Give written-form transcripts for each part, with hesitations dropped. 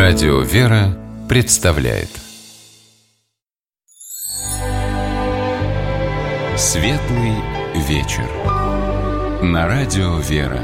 Радио «Вера» представляет Светлый вечер на Радио «Вера».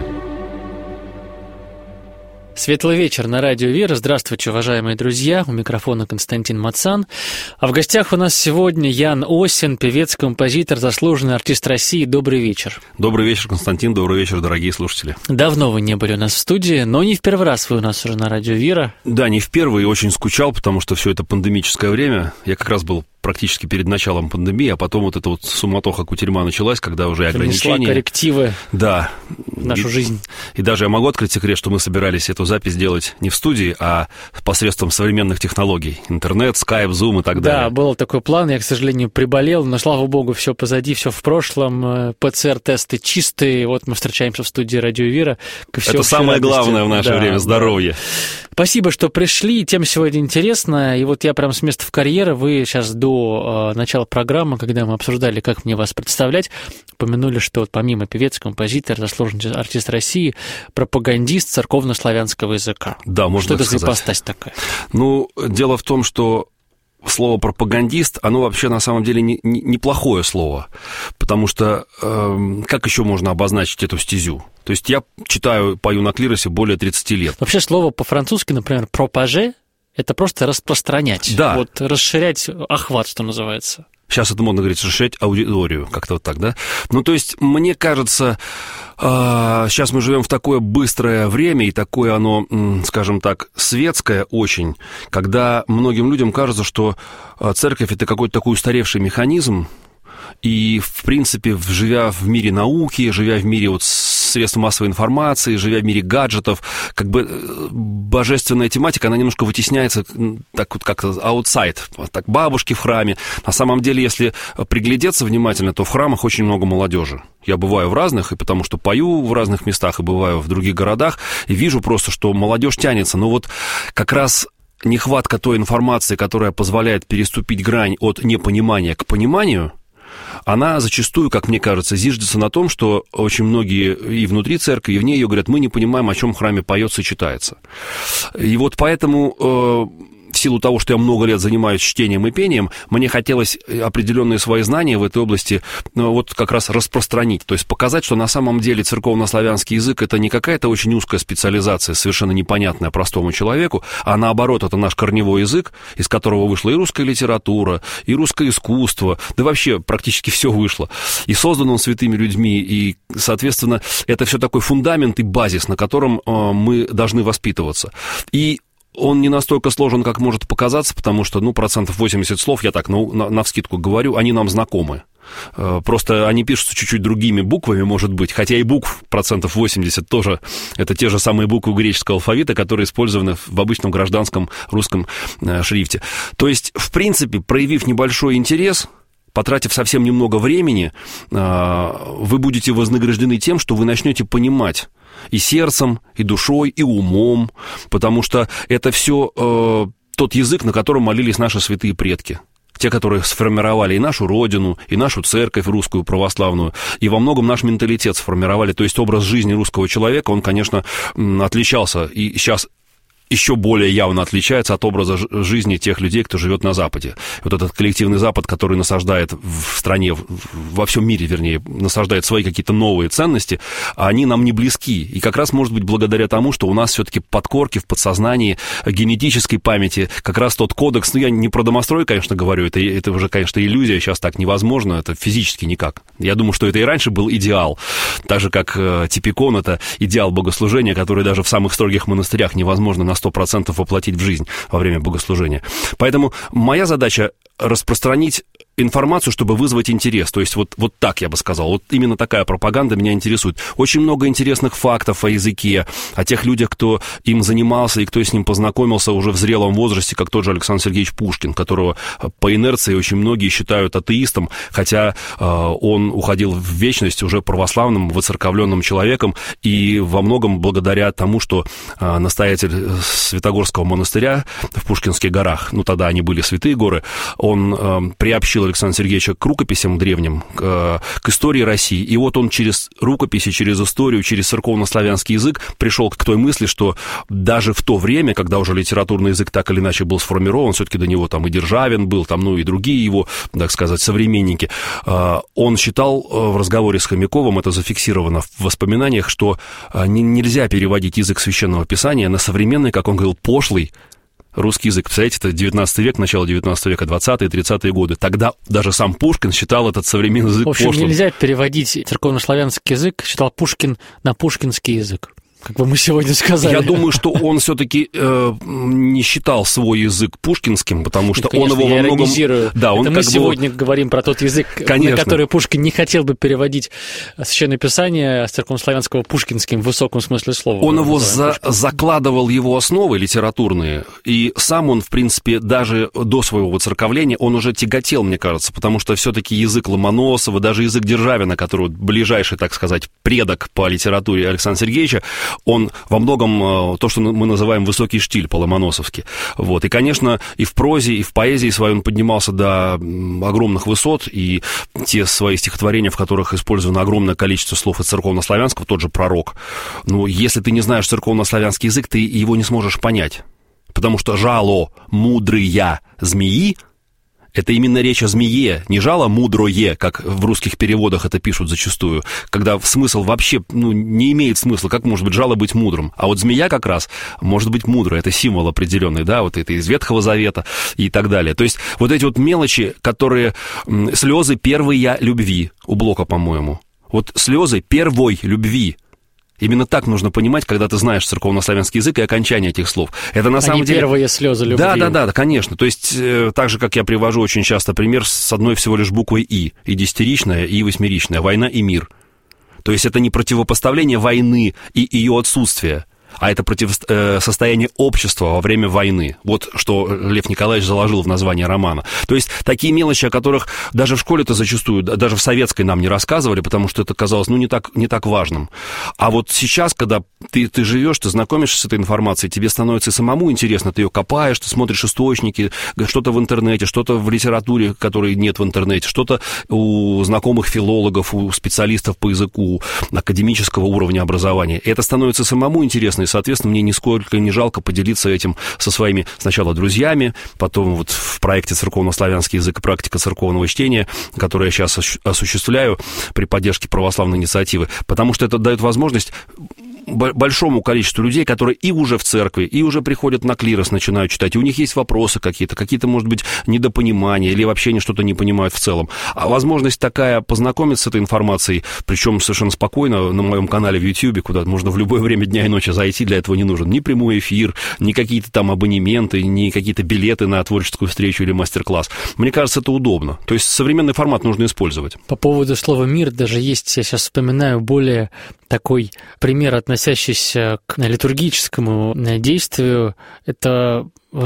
Светлый вечер на Радио «Вера». Здравствуйте, уважаемые друзья. У микрофона Константин Мацан. А в гостях у нас сегодня Ян Осин, певец, композитор, заслуженный артист России. Добрый вечер. Добрый вечер, Константин. Добрый вечер, дорогие слушатели. Давно вы не были у нас в студии, но не в первый раз вы у нас уже на Радио «Вера». Да, не в первый, и очень скучал, потому что все это пандемическое время. Я как раз был практически перед началом пандемии, а потом вот эта вот суматоха кутерьма началась, когда уже ограничения... Принесла коррективы в нашу жизнь. И даже я могу открыть секрет, что мы собирались эту запись делать не в студии, а посредством современных технологий. Интернет, скайп, зум и так далее. Да, был такой план, я, к сожалению, приболел, но, слава богу, все позади, все в прошлом. ПЦР-тесты чистые, вот мы встречаемся в студии Радио «Вера». Это самое главное в наше время — здоровье. Спасибо, что пришли, тема сегодня интересная, и вот я прям с места в карьер, вы сейчас до начала программы, когда мы обсуждали, как мне вас представлять, упомянули, что вот помимо певец, композитор, заслуженный артист России, пропагандист церковно-славянского языка. Да, можно так сказать. Что это за ипостась такая? Ну, дело в том, что слово «пропагандист», оно вообще на самом деле неплохое слово, потому что как еще можно обозначить эту стезю? То есть я пою на клиросе более 30 лет. Вообще слово по-французски, например, «пропаже» — это просто распространять, да. Вот расширять охват, что называется. Сейчас это модно говорить, расширять аудиторию, как-то вот так, да? Ну, то есть, мне кажется, сейчас мы живем в такое быстрое время, и такое оно, скажем так, светское очень, когда многим людям кажется, что церковь — это какой-то такой устаревший механизм, и, в принципе, живя в мире науки, живя в мире вот средств массовой информации, живя в мире гаджетов, как бы божественная тематика, она немножко вытесняется так вот как-то outside, так бабушки в храме. На самом деле, если приглядеться внимательно, то в храмах очень много молодежи. Я бываю в разных, и потому что пою в разных местах, и бываю в других городах, и вижу просто, что молодежь тянется. Но вот как раз нехватка той информации, которая позволяет переступить грань от непонимания к пониманию, она зачастую, как мне кажется, зиждется на том, что очень многие и внутри церкви, и вне ее говорят, мы не понимаем, о чем в храме поется и читается. И вот поэтому, в силу того, что я много лет занимаюсь чтением и пением, мне хотелось определенные свои знания в этой области вот как раз распространить, то есть показать, что на самом деле церковно-славянский язык — это не какая-то очень узкая специализация, совершенно непонятная простому человеку, а наоборот, это наш корневой язык, из которого вышла и русская литература, и русское искусство, да вообще практически все вышло. И создан он святыми людьми, и, соответственно, это все такой фундамент и базис, на котором мы должны воспитываться. И он не настолько сложен, как может показаться, потому что, 80% слов, я так навскидку говорю, они нам знакомы. Просто они пишутся чуть-чуть другими буквами, может быть, хотя и букв 80% тоже, это те же самые буквы греческого алфавита, которые использованы в обычном гражданском русском шрифте. То есть, в принципе, проявив небольшой интерес, потратив совсем немного времени, вы будете вознаграждены тем, что вы начнете понимать и сердцем, и душой, и умом, потому что это все тот язык, на котором молились наши святые предки. Те, которые сформировали и нашу родину, и нашу церковь русскую православную, и во многом наш менталитет сформировали. То есть образ жизни русского человека, он, конечно, отличался, и сейчас еще более явно отличается от образа жизни тех людей, кто живет на Западе. Вот этот коллективный Запад, который насаждает в стране, во всем мире, вернее, насаждает свои какие-то новые ценности, они нам не близки. И как раз, может быть, благодаря тому, что у нас все-таки подкорки в подсознании, генетической памяти, как раз тот кодекс, я не про домострой, конечно, говорю, это уже, конечно, иллюзия, сейчас так невозможно, это физически никак. Я думаю, что это и раньше был идеал, так же, как типикон — это идеал богослужения, который даже в самых строгих монастырях невозможно на 100% воплотить в жизнь во время богослужения. Поэтому моя задача — распространить информацию, чтобы вызвать интерес. То есть вот так я бы сказал. Вот именно такая пропаганда меня интересует. Очень много интересных фактов о языке, о тех людях, кто им занимался и кто с ним познакомился уже в зрелом возрасте, как тот же Александр Сергеевич Пушкин, которого по инерции очень многие считают атеистом, хотя он уходил в вечность уже православным, воцерковленным человеком, и во многом благодаря тому, что настоятель Святогорского монастыря в Пушкинских горах, тогда они были святые горы, он приобщил Александра Сергеевича к рукописям древним, к истории России. И вот он через рукописи, через историю, через церковнославянский язык пришел к той мысли, что даже в то время, когда уже литературный язык так или иначе был сформирован, все-таки до него там и Державин был, там, и другие его, так сказать, современники, он считал в разговоре с Хомяковым, это зафиксировано в воспоминаниях, что нельзя переводить язык Священного Писания на современный, как он говорил, пошлый русский язык. Представляете, это 19 век, начало 19 века, 20-е, 30-е годы. Тогда даже сам Пушкин считал этот современный язык пошлым. В общем, нельзя переводить церковнославянский язык, считал Пушкин, на пушкинский язык. Как бы мы сегодня сказали. Я думаю, что он все-таки не считал свой язык пушкинским, потому что конечно, он его во многом... Да, это мы сегодня говорим про тот язык, конечно, на который Пушкин не хотел бы переводить Священное Писание с церковнославянского пушкинским в высоком смысле слова. Он его закладывал, его основы литературные, и сам он, в принципе, даже до своего воцерковления, он уже тяготел, мне кажется, потому что все-таки язык Ломоносова, даже язык Державина, который ближайший, так сказать, предок по литературе Александра Сергеевича, он во многом то, что мы называем высокий штиль по-ломоносовски. Вот. И, конечно, и в прозе, и в поэзии своей он поднимался до огромных высот, и те свои стихотворения, в которых использовано огромное количество слов из церковнославянского, тот же «Пророк». Ну, если ты не знаешь церковнославянский язык, ты его не сможешь понять. Потому что «жало мудрыя змеи» — это именно речь о змее, не жало мудрое, как в русских переводах это пишут зачастую, когда смысл вообще не имеет смысла, как может быть жало быть мудрым. А вот змея как раз может быть мудрой, это символ определенный, да, вот это из Ветхого Завета и так далее. То есть вот эти вот мелочи, которые слезы первые любви у Блока, по-моему. Вот слезы первой любви. Именно так нужно понимать, когда ты знаешь церковнославянский язык и окончание этих слов. Это на самом деле... первые слезы любви. Да, конечно. То есть, так же, как я привожу очень часто пример с одной всего лишь буквой «и». И десятиричная, и восьмеричная. Война и мир. То есть, это не противопоставление войны и ее отсутствия, а это состояние общества во время войны. Вот что Лев Николаевич заложил в название романа. То есть такие мелочи, о которых даже в школе-то зачастую, даже в советской нам не рассказывали, потому что это казалось, не так важным. А вот сейчас, когда ты живешь, ты знакомишься с этой информацией, тебе становится и самому интересно, ты ее копаешь, ты смотришь источники, что-то в интернете, что-то в литературе, которой нет в интернете, что-то у знакомых филологов, у специалистов по языку академического уровня образования. И это становится самому интересно, и, соответственно, мне нисколько не жалко поделиться этим со своими сначала друзьями, потом вот в проекте «Церковнославянский язык и практика церковного чтения», который я сейчас осуществляю при поддержке православной инициативы, потому что это дает возможность большому количеству людей, которые и уже в церкви, и уже приходят на клирос, начинают читать, и у них есть вопросы какие-то, может быть, недопонимания, или вообще они что-то не понимают в целом. А возможность такая познакомиться с этой информацией, причем совершенно спокойно на моем канале в YouTube, куда можно в любое время дня и ночи зайти, для этого не нужен ни прямой эфир, ни какие-то там абонементы, ни какие-то билеты на творческую встречу или мастер-класс. Мне кажется, это удобно. То есть современный формат нужно использовать. По поводу слова «мир» даже есть, я сейчас вспоминаю, более такой пример, относящийся к литургическому действию. Это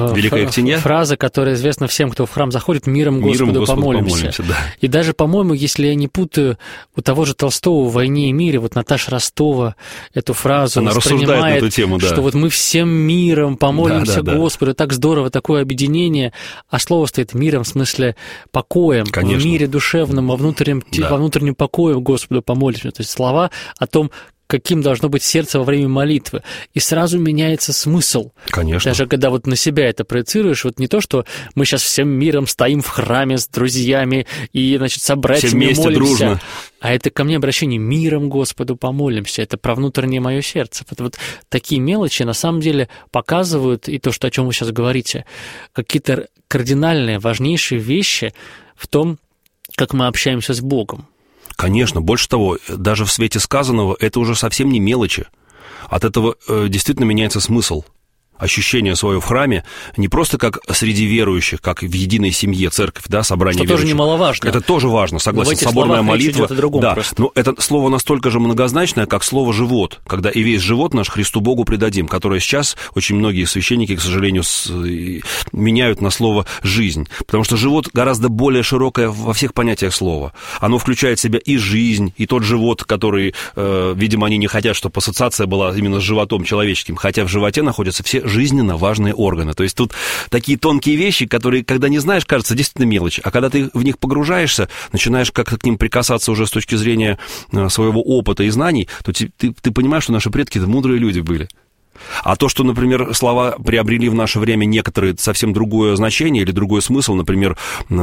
фраза, которая известна всем, кто в храм заходит: «Миром Господу помолимся». Да. И даже, по-моему, если я не путаю, у того же Толстого в «Войне и мире» вот Наташа Ростова эту фразу она воспринимает, на эту тему, да, что вот мы всем миром помолимся Господу. Так здорово, такое объединение. А слово стоит «миром» в смысле покоем. Конечно. В мире душевном, во внутреннем покое Господу помолимся. То есть слова о том, каким должно быть сердце во время молитвы. И сразу меняется смысл. Конечно. Даже когда вот на себя это проецируешь, вот не то, что мы сейчас всем миром стоим в храме с друзьями и, значит, собратьями молимся. Дружно. А это ко мне обращение: «Миром Господу помолимся». Это про внутреннее мое сердце. Вот такие мелочи на самом деле показывают, и то, что, о чем вы сейчас говорите, какие-то кардинальные, важнейшие вещи в том, как мы общаемся с Богом. Конечно, больше того, даже в свете сказанного это уже совсем не мелочи. От этого действительно меняется смысл. Ощущение свое в храме не просто как среди верующих, как в единой семье, церковь, да, собрание верующих. Это тоже немаловажно. Это тоже важно, согласен. Соборная молитва. Да, просто. Но это слово настолько же многозначное, как слово «живот», когда и весь живот наш Христу Богу предадим, которое сейчас очень многие священники, к сожалению, меняют на слово «жизнь». Потому что живот гораздо более широкое во всех понятиях слова. Оно включает в себя и жизнь, и тот живот, который, видимо, они не хотят, чтобы ассоциация была именно с животом человеческим, хотя в животе находятся все самые жизненно важные органы. То есть тут такие тонкие вещи, которые, когда не знаешь, кажется действительно мелочь, а когда ты в них погружаешься, начинаешь как-то к ним прикасаться уже с точки зрения своего опыта и знаний, то ты понимаешь, что наши предки это мудрые люди были. А то, что, например, слова приобрели в наше время некоторые совсем другое значение или другой смысл, например,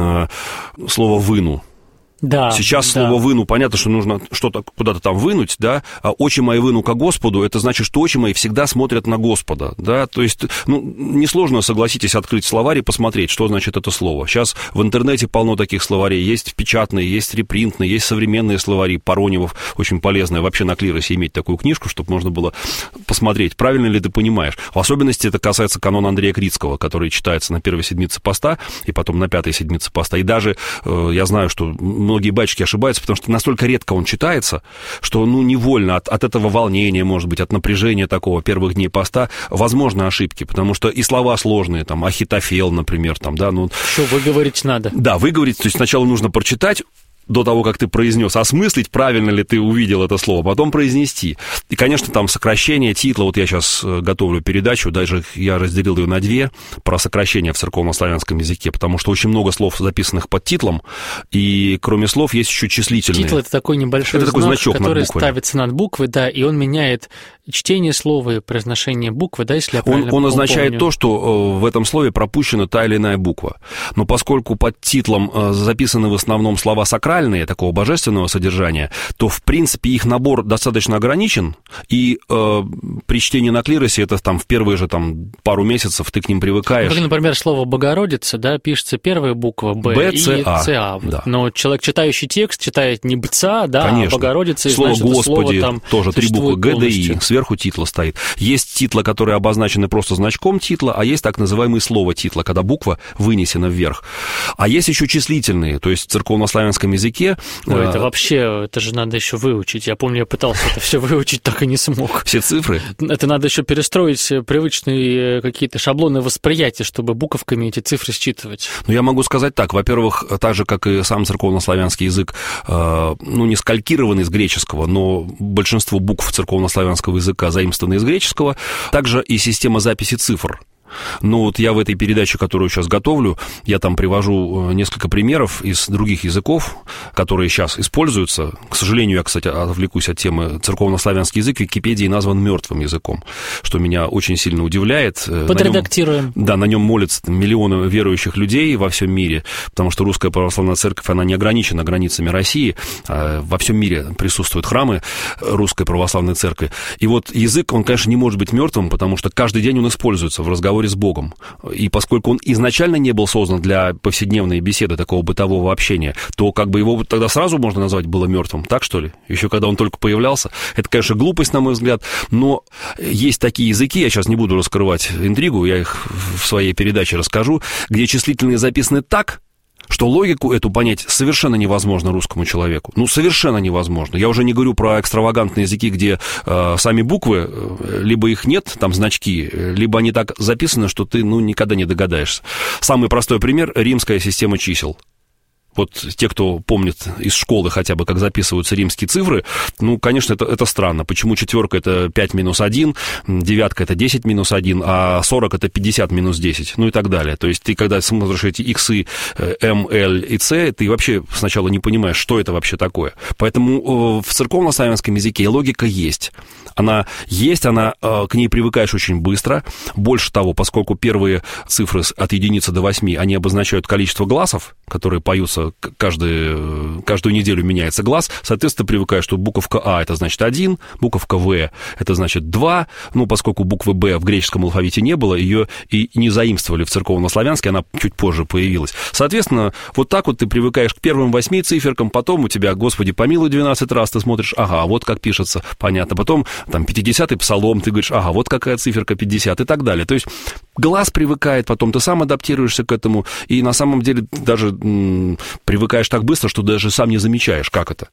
слово «выну». Да, сейчас слово «выну», понятно, что нужно что-то куда-то там вынуть, да, а «очи мои выну ко Господу», это значит, что очи мои всегда смотрят на Господа, да, то есть, несложно, согласитесь, открыть словарь и посмотреть, что значит это слово. Сейчас в интернете полно таких словарей, есть печатные, есть репринтные, есть современные словари, Пароневов, очень полезно вообще на клиросе иметь такую книжку, чтобы можно было посмотреть, правильно ли ты понимаешь. В особенности это касается канона Андрея Критского, который читается на первой седмице поста и потом на пятой седмице поста, и даже я знаю, что многие батюшки ошибаются, потому что настолько редко он читается, что, невольно от этого волнения, может быть, от напряжения такого первых дней поста, возможны ошибки, потому что и слова сложные, там, Ахитофел, например, там, да, Что выговорить надо. Да, выговорить, то есть сначала нужно прочитать, до того, как ты произнес, осмыслить, правильно ли ты увидел это слово, потом произнести. И, конечно, там сокращение титла, вот я сейчас готовлю передачу, даже я разделил ее на две, про сокращение в церковнославянском языке, потому что очень много слов, записанных под титлом, и кроме слов есть еще числительные. Титл — это такой небольшой значок, который ставится над буквой, да, и он меняет чтение слова и произношение буквы, да, если я правильно Он означает то, что в этом слове пропущена та или иная буква. Но поскольку под титлом записаны в основном слова сакральные, такого божественного содержания, то, в принципе, их набор достаточно ограничен, и при чтении на клиросе, это там в первые же пару месяцев ты к ним привыкаешь. Например, слово «Богородица», да, пишется первая буква «Б» и «ЦА». Да. Но человек, читающий текст, читает не «БЦА», да, конечно. А «Богородица», и слово значит, «Господи» слово там тоже три буквы «Г», «Д» и сверху титла стоит. Есть титла, которые обозначены просто значком титла, а есть так называемое слово титла, когда буква вынесена вверх. А есть еще числительные, то есть в церковнославянском языке... Ой, это вообще, это же надо еще выучить. Я помню, я пытался это все выучить, так и не смог. Все цифры? Это надо еще перестроить привычные какие-то шаблоны восприятия, чтобы буковками эти цифры считывать. Я могу сказать так. Во-первых, так же, как и сам церковнославянский язык, не скалькированный из греческого, но большинство букв церковнославянского языка заимствованы из греческого, также и система записи цифр. Я в этой передаче, которую сейчас готовлю, я там привожу несколько примеров из других языков, которые сейчас используются. К сожалению, я, кстати, отвлекусь от темы. Церковнославянский язык в Википедии назван мертвым языком, что меня очень сильно удивляет. Подредактируем. На нем молятся миллионы верующих людей во всем мире, потому что Русская Православная Церковь, она не ограничена границами России, во всем мире присутствуют храмы Русской Православной Церкви. И язык, он, конечно, не может быть мертвым, потому что каждый день он используется в разговоре с Богом. И поскольку он изначально не был создан для повседневной беседы, такого бытового общения, то его тогда сразу можно назвать было мертвым, так что ли? Еще когда он только появлялся. Это, конечно, глупость, на мой взгляд, но есть такие языки, я сейчас не буду раскрывать интригу, я их в своей передаче расскажу, где числительные записаны так, что логику эту понять совершенно невозможно русскому человеку. Совершенно невозможно. Я уже не говорю про экстравагантные языки, где сами буквы, либо их нет, там значки, либо они так записаны, что ты, никогда не догадаешься. Самый простой пример — римская система чисел. Те, кто помнит из школы хотя бы, как записываются римские цифры, конечно, это странно. Почему четверка — это 5 минус 1, девятка — это 10 минус 1, а 40 — это 50 минус 10, и так далее. То есть ты, когда смотришь эти иксы, М, Л и С, ты вообще сначала не понимаешь, что это вообще такое. Поэтому в церковнославянском языке логика есть. Она есть, к ней привыкаешь очень быстро. Больше того, поскольку первые цифры от единицы до 8, они обозначают количество гласов, которые поются каждую неделю меняется глаз, соответственно, привыкаешь, что буковка А — это значит 1, буковка В — это значит 2, поскольку буквы Б в греческом алфавите не было, ее и не заимствовали в церковнославянске, она чуть позже появилась. Соответственно, так ты привыкаешь к первым 8 циферкам, потом у тебя, Господи помилуй, 12 раз ты смотришь, ага, вот как пишется, понятно, потом 50-й псалом, ты говоришь, ага, вот какая циферка 50 и так далее. То есть глаз привыкает, потом ты сам адаптируешься к этому, и на самом деле даже привыкаешь так быстро, что даже сам не замечаешь, как это.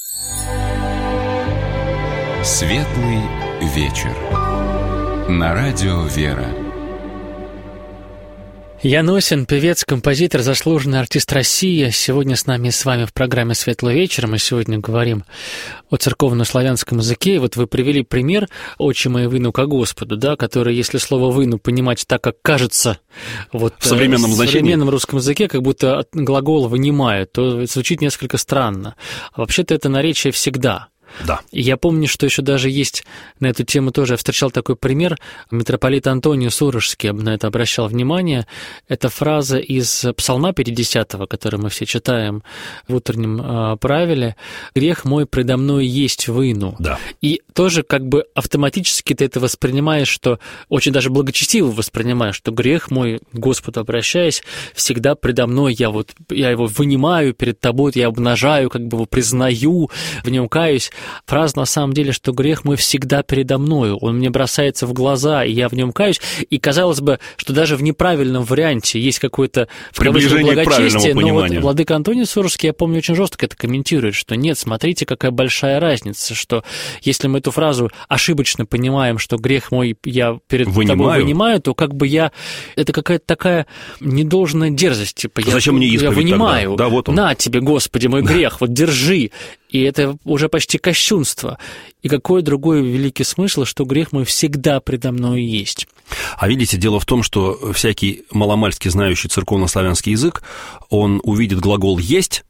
Светлый вечер. На радио «Вера». Ян Осин, певец, композитор, заслуженный артист России. Сегодня с нами и с вами в программе «Светлый вечер». Мы сегодня говорим о церковно-славянском языке. И вот вы привели пример «Отче выну ко Господу», да, который, если слово «выну» понимать так, как кажется вот, в современном русском языке, как будто глагол «вынимаю», то звучит несколько странно. А вообще-то это наречие «всегда». Да. И я помню, что еще даже есть на эту тему тоже, я встречал такой пример, митрополит Антоний Сурожский на это обращал внимание. Это фраза из Псалма 50, который мы все читаем в утреннем правиле: «Грех мой предо мной есть выну». Да. И тоже как бы автоматически ты это воспринимаешь, что очень даже благочестиво воспринимаешь, что грех мой, к Господу обращаясь, всегда предо мной, я его вынимаю перед тобой, я обнажаю, как бы его признаю, в нем каюсь. Фраза на самом деле, что грех мой всегда передо мною, он мне бросается в глаза, и я в нем каюсь. И казалось бы, что даже в неправильном варианте есть какое-то приближение к правильному но пониманию. Вот владыка Антоний Сурожский, я помню, очень жестко это комментирует, что нет, смотрите, какая большая разница, что если мы эту фразу ошибочно понимаем, что грех мой я перед тобой вынимаю, то как бы это какая-то такая недолжная дерзость, типа зачем мне исповедь я вынимаю, тогда? Да, вот он. На тебе, Господи, мой грех, вот держи. И это уже почти кощунство. И какой другой великий смысл, что грех мой всегда предо мной есть. А видите, дело в том, что всякий маломальски знающий церковно-славянский язык, он увидит глагол «есть»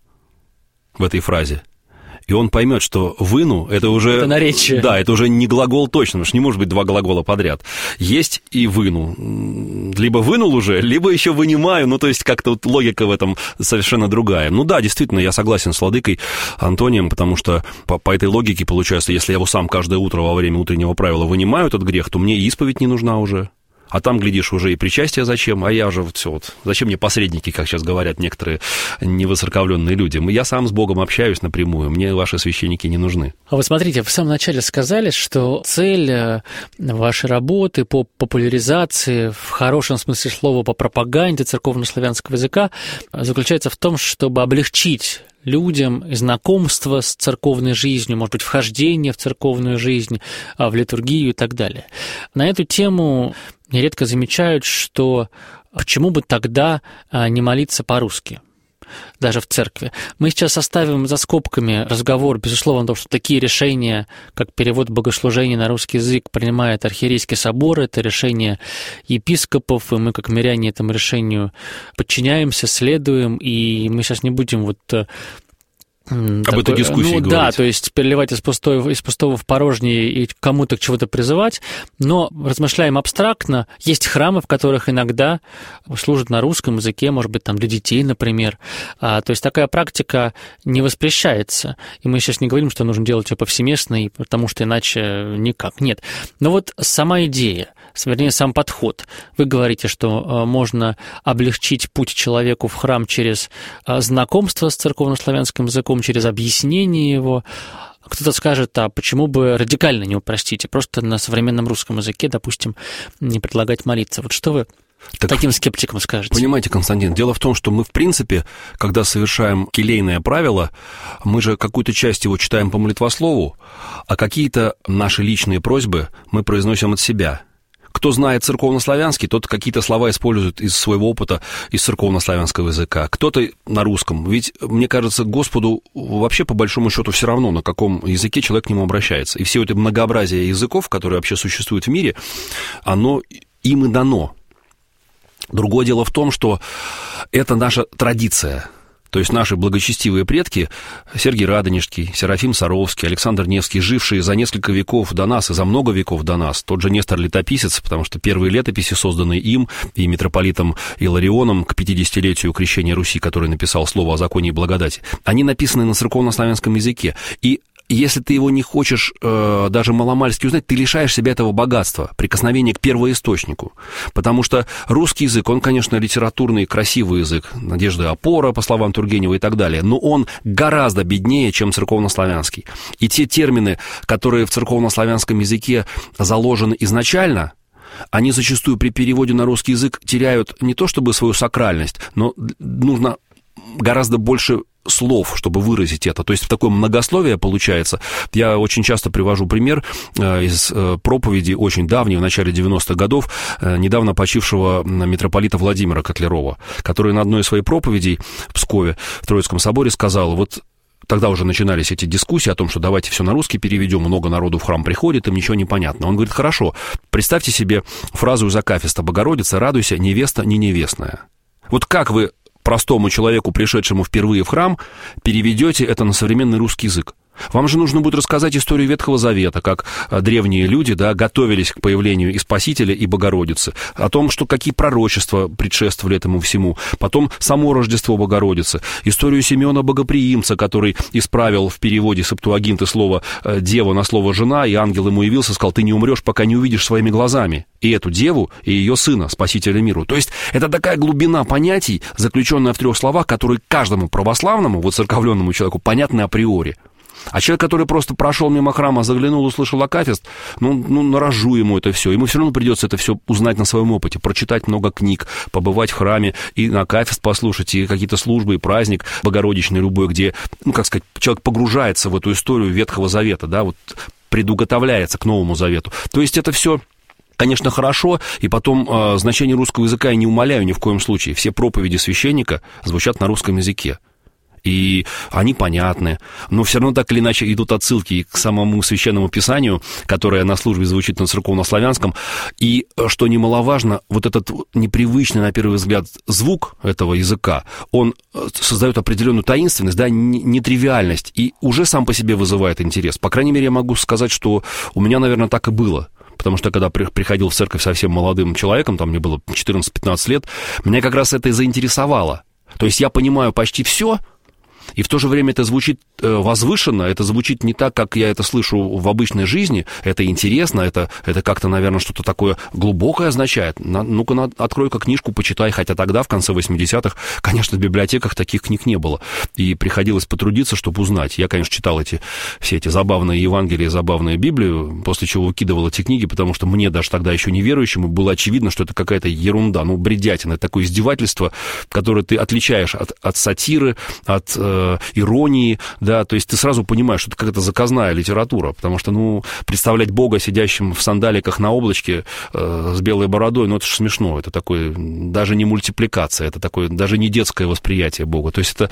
в этой фразе, и он поймет, что «выну» — это уже... Это наречие. Да, это уже не глагол точно, потому что не может быть два глагола подряд. «Есть» и «выну». Либо «вынул» уже, либо еще «вынимаю», ну, то есть как-то вот логика в этом совершенно другая. Ну да, действительно, я согласен с владыкой Антонием, потому что по этой логике получается, если я его сам каждое утро во время утреннего правила вынимаю этот грех, то мне и исповедь не нужна уже. А там, глядишь, уже и причастие зачем, а я уже все вот... Зачем мне посредники, как сейчас говорят некоторые невоцерковленные люди? Я сам с Богом общаюсь напрямую, мне ваши священники не нужны. А вы смотрите, в самом начале сказали, что цель вашей работы по популяризации, в хорошем смысле слова, по пропаганде церковно-славянского языка заключается в том, чтобы облегчить людям знакомство с церковной жизнью, может быть, вхождение в церковную жизнь, в литургию и так далее. На эту тему нередко замечают, что почему бы тогда не молиться по-русски, даже в церкви. Мы сейчас оставим за скобками разговор, безусловно, о том, что такие решения, как перевод богослужения на русский язык, принимает Архиерейский собор, это решение епископов, и мы, как миряне, этому решению подчиняемся, следуем, и мы сейчас не будем об этой дискуссии говорить. Да, то есть переливать из пустого в порожнее и кому-то к чего-то призывать, но размышляем абстрактно. Есть храмы, в которых иногда служат на русском языке, может быть, там для детей, например. То есть такая практика не воспрещается. И мы сейчас не говорим, что нужно делать ее повсеместно, потому что иначе никак. Нет. Но вот сама идея, вернее, сам подход. Вы говорите, что можно облегчить путь человеку в храм через знакомство с церковно-славянским языком, через объяснение его. Кто-то скажет, а почему бы радикально не упростить, и просто на современном русском языке, допустим, не предлагать молиться. Вот что вы таким скептикам скажете? Понимаете, Константин, дело в том, что мы, в принципе, когда совершаем келейное правило, мы же какую-то часть его читаем по молитвослову, а какие-то наши личные просьбы мы произносим от себя. Кто знает церковно-славянский, тот какие-то слова использует из своего опыта, из церковно-славянского языка. Кто-то на русском. Ведь, мне кажется, Господу вообще, по большому счету, все равно, на каком языке человек к нему обращается. И все это многообразие языков, которые вообще существуют в мире, оно им и дано. Другое дело в том, что это наша традиция. То есть наши благочестивые предки, Сергий Радонежский, Серафим Саровский, Александр Невский, жившие за несколько веков до нас и за много веков до нас, тот же Нестор Летописец, потому что первые летописи, созданные им и митрополитом Иларионом к 50-летию крещения Руси, который написал слово о законе и благодати, они написаны на церковно-славянском языке. И если ты его не хочешь даже маломальски узнать, ты лишаешь себя этого богатства, прикосновения к первоисточнику. Потому что русский язык, он, конечно, литературный, красивый язык, надежда и опора, по словам Тургенева и так далее, но он гораздо беднее, чем церковнославянский. И те термины, которые в церковнославянском языке заложены изначально, они зачастую при переводе на русский язык теряют не то чтобы свою сакральность, но нужно гораздо больше слов, чтобы выразить это. То есть такое многословие получается. Я очень часто привожу пример из проповеди очень давней, в начале 90-х годов, недавно почившего митрополита Владимира Котлярова, который на одной из своих проповедей в Пскове, в Троицком соборе сказал, вот тогда уже начинались эти дискуссии о том, что давайте все на русский переведем, много народу в храм приходит, им ничего не понятно. Он говорит, хорошо, представьте себе фразу из акафиста «Богородица, радуйся, невеста не невестная». Вот как вы простому человеку, пришедшему впервые в храм, переведете это на современный русский язык? Вам же нужно будет рассказать историю Ветхого Завета, как древние люди, да, готовились к появлению и Спасителя, и Богородицы, о том, что какие пророчества предшествовали этому всему, потом само Рождество Богородицы, историю Симеона Богоприимца, который исправил в переводе Септуагинты слово «дева» на слово «жена», и ангел ему явился, сказал, ты не умрешь, пока не увидишь своими глазами и эту деву, и ее сына, Спасителя миру. То есть это такая глубина понятий, заключенная в 3 словах, которые каждому православному, вот церковленному человеку понятны априори. А человек, который просто прошел мимо храма, заглянул, услышал акафист, наражу ему это все. Ему все равно придется это все узнать на своем опыте, прочитать много книг, побывать в храме, и на акафист послушать, и какие-то службы, и праздник богородичный любой, где, человек погружается в эту историю Ветхого Завета, да, вот предуготовляется к Новому Завету. То есть это все, конечно, хорошо, и потом значение русского языка я не умаляю ни в коем случае. Все проповеди священника звучат на русском языке. И они понятны, но все равно так или иначе идут отсылки к самому священному писанию, которое на службе звучит на церковнославянском. И, что немаловажно, вот этот непривычный, на первый взгляд, звук этого языка, он создает определенную таинственность, да, нетривиальность, и уже сам по себе вызывает интерес. По крайней мере, я могу сказать, что у меня, наверное, так и было. Потому что, когда приходил в церковь совсем молодым человеком, там мне было 14-15 лет, меня как раз это и заинтересовало. То есть я понимаю почти все, и в то же время это звучит возвышенно, это звучит не так, как я это слышу в обычной жизни, это интересно, это как-то, наверное, что-то такое глубокое означает. Ну-ка, открой-ка книжку, почитай, хотя тогда, в конце 80-х, конечно, в библиотеках таких книг не было, и приходилось потрудиться, чтобы узнать. Я, конечно, читал все эти забавные Евангелия, забавные Библию, после чего выкидывал эти книги, потому что мне даже тогда еще неверующему было очевидно, что это какая-то ерунда, бредятина, такое издевательство, которое ты отличаешь от сатиры, от иронии, да, то есть ты сразу понимаешь, что это какая-то заказная литература, потому что, представлять Бога, сидящим в сандаликах на облачке с белой бородой, это же смешно, это такое, даже не мультипликация, это такое, даже не детское восприятие Бога, то есть это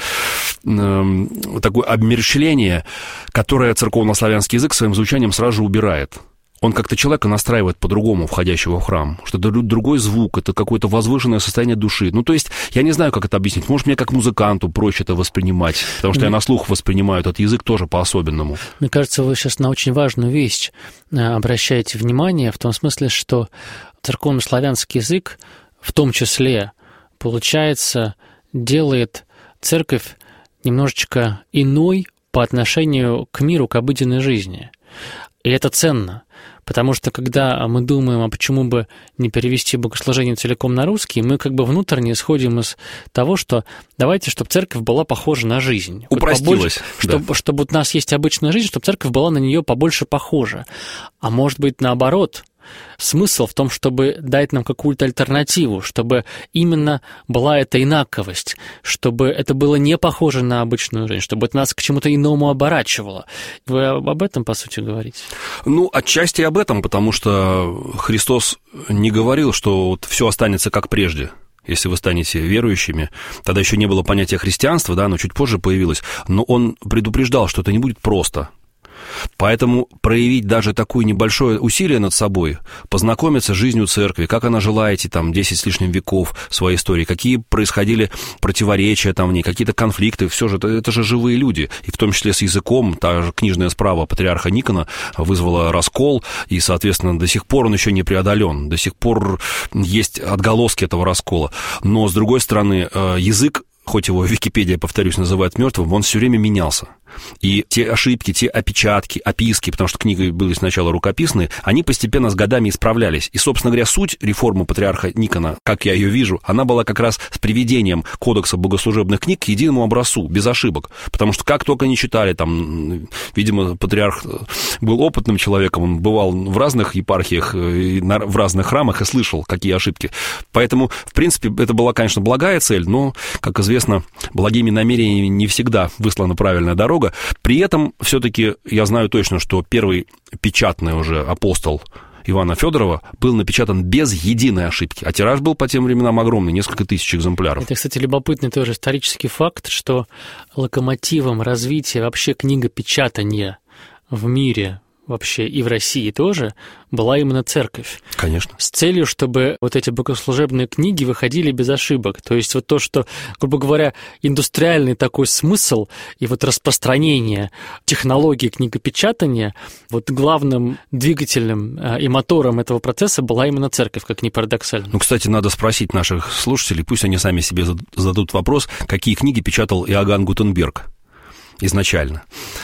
такое обмерщвление, которое церковнославянский язык своим звучанием сразу же убирает. Он как-то человека настраивает по-другому, входящего в храм, что это другой звук, это какое-то возвышенное состояние души. То есть, я не знаю, как это объяснить. Может, мне как музыканту проще это воспринимать, потому что я на слух воспринимаю этот язык тоже по-особенному. Мне кажется, вы сейчас на очень важную вещь обращаете внимание, в том смысле, что церковнославянский язык, в том числе, получается, делает церковь немножечко иной по отношению к миру, к обыденной жизни. И это ценно, потому что когда мы думаем, а почему бы не перевести богослужение целиком на русский, мы внутренне исходим из того, что давайте, чтобы церковь была похожа на жизнь. Упростилась. Чтобы у нас есть обычная жизнь, чтобы церковь была на нее побольше похожа. А может быть, наоборот, смысл в том, чтобы дать нам какую-то альтернативу, чтобы именно была эта инаковость, чтобы это было не похоже на обычную жизнь, чтобы это нас к чему-то иному оборачивало. Вы об этом, по сути, говорите? Отчасти об этом, потому что Христос не говорил, что все останется как прежде. Если вы станете верующими, тогда еще не было понятия христианства, да, оно чуть позже появилось, но он предупреждал, что это не будет просто. Поэтому проявить даже такое небольшое усилие над собой, познакомиться с жизнью церкви, как она жила эти 10 с лишним веков своей истории, какие происходили противоречия в ней, какие-то конфликты, все же это же живые люди, и в том числе с языком. Та же книжная справа патриарха Никона вызвала раскол, и, соответственно, до сих пор он еще не преодолен, до сих пор есть отголоски этого раскола. Но, с другой стороны, язык, хоть его Википедия, повторюсь, называет мертвым, он все время менялся. И те ошибки, те опечатки, описки, потому что книги были сначала рукописные, они постепенно с годами исправлялись. И, собственно говоря, суть реформы патриарха Никона, как я ее вижу, она была как раз с приведением кодекса богослужебных книг к единому образцу, без ошибок. Потому что как только они читали, там, видимо, патриарх был опытным человеком, он бывал в разных епархиях, в разных храмах и слышал, какие ошибки. Поэтому, в принципе, это была, конечно, благая цель, но, как известно, благими намерениями не всегда выслана правильная дорога. При этом, все-таки, я знаю точно, что первый печатный уже апостол Ивана Федорова был напечатан без единой ошибки. А тираж был по тем временам огромный, несколько тысяч экземпляров. Это, кстати, любопытный тоже исторический факт, что локомотивом развития вообще книгопечатания в мире вообще и в России тоже была именно церковь. Конечно. С целью, чтобы вот эти богослужебные книги выходили без ошибок. То есть вот то, что, грубо говоря, индустриальный такой смысл и вот распространение технологии книгопечатания, вот главным двигателем и мотором этого процесса была именно церковь, как ни парадоксально. Ну, кстати, надо спросить наших слушателей, пусть они сами себе зададут вопрос, какие книги печатал Иоганн Гутенберг изначально.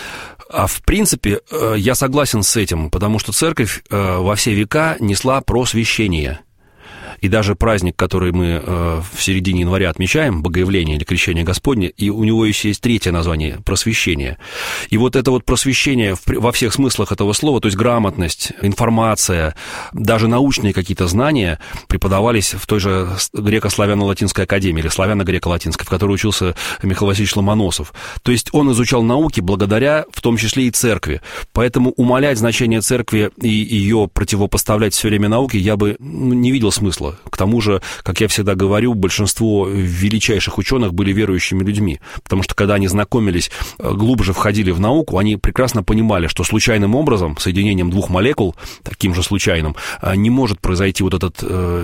А в принципе, я согласен с этим, потому что церковь во все века несла просвещение. И даже праздник, который мы в середине января отмечаем, Богоявление или Крещение Господне, и у него еще есть третье название – просвещение. И вот это вот просвещение во всех смыслах этого слова, то есть грамотность, информация, даже научные какие-то знания преподавались в той же греко-славяно-латинской академии или славяно-греко-латинской, в которой учился Михаил Васильевич Ломоносов. То есть он изучал науки благодаря в том числе и церкви. Поэтому умалять значение церкви и ее противопоставлять все время науке я бы не видел смысла. К тому же, как я всегда говорю, большинство величайших ученых были верующими людьми, потому что когда они знакомились, глубже входили в науку, они прекрасно понимали, что случайным образом, соединением двух молекул, таким же случайным, не может произойти вот этот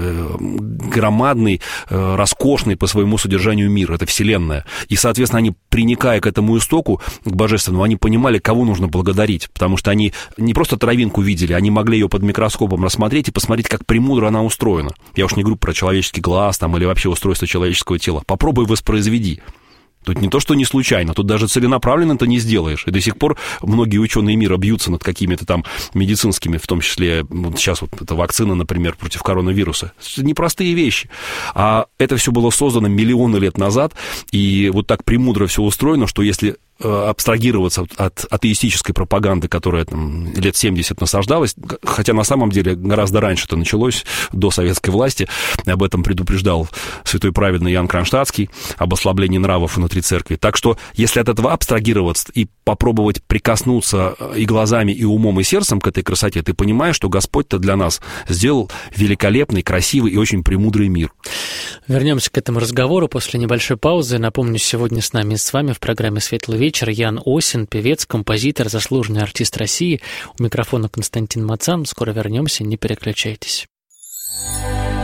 громадный, роскошный по своему содержанию мир, это Вселенная. И, соответственно, они, приникая к этому истоку, к божественному, они понимали, кого нужно благодарить, потому что они не просто травинку видели, они могли ее под микроскопом рассмотреть и посмотреть, как премудро она устроена. Я уж не говорю про человеческий глаз там, или вообще устройство человеческого тела. Попробуй воспроизведи. Тут не то, что не случайно, тут даже целенаправленно это не сделаешь. И до сих пор многие ученые мира бьются над какими-то там медицинскими, в том числе, вот сейчас вот эта вакцина, например, против коронавируса. Это непростые вещи. А это все было создано миллионы лет назад, и вот так премудро все устроено, что если абстрагироваться от атеистической пропаганды, которая там лет 70 насаждалась, хотя на самом деле гораздо раньше это началось, до советской власти, об этом предупреждал святой праведный Иоанн Кронштадтский, об ослаблении нравов внутри церкви. Так что, если от этого абстрагироваться и попробовать прикоснуться и глазами, и умом, и сердцем к этой красоте, ты понимаешь, что Господь-то для нас сделал великолепный, красивый и очень премудрый мир. Вернемся к этому разговору после небольшой паузы. Напомню, сегодня с нами и с вами в программе «Светлый вечер» Ян Осин, певец, композитор, заслуженный артист России. У микрофона Константин Мацан. Скоро вернемся, не переключайтесь.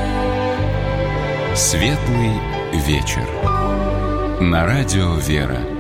«Светлый вечер» на радио «Вера».